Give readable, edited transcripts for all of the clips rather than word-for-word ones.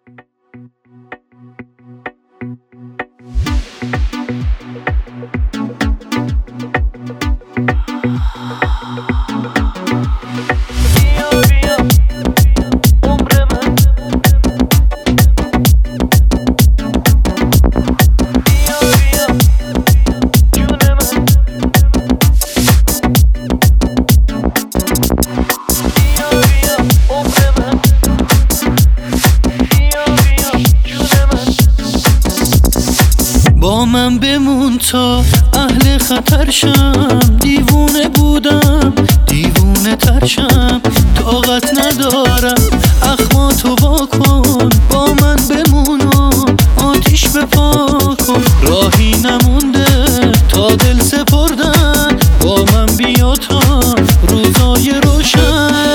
با من بمون تا اهل خطر شم، دیوونه بودم دیوونه تر شم، طاقت ندارم اخماتو واکن، با من بمون و آتیش بپا کن، راهی نمونده تا دل سپردن، با من بیا تا روزای روشن.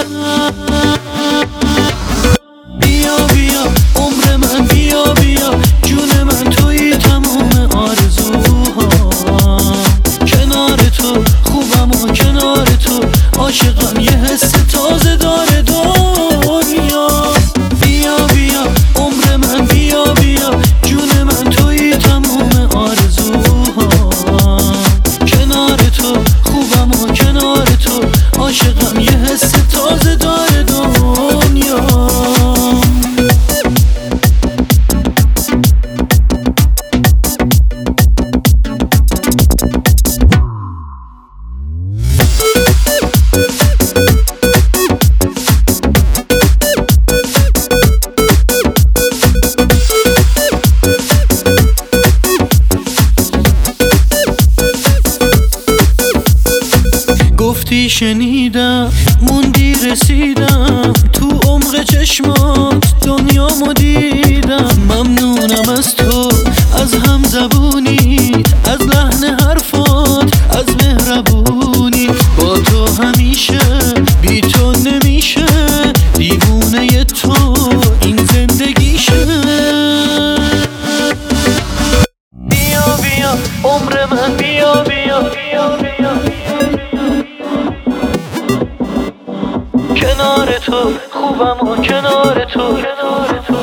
بیا بیا عمر من، بیا بیا جون من، توی تموم آرزوها، کنار تو خوبم و کنار تو عاشقم، یه حس تازه داره دنیا. بیا بیا عمر من، بیا بیا جون من، توی تموم آرزوها، کنار تو خوبم و کنار تو عاشقم، یه حس تازه داره دنیا. گفتی شنیدم موندی رسیدم، تو عمق چشمات دنیامو دیدم، ممنونم از تو از همزبونیت، از لحن حرفات، از مهربونی، با تو همیشه بی تو نمیشه، دیوونه تو این زندگیشه. بیا بیا عمر من، بیا بیا بیا بیا کنار تو خوبم و کنار تو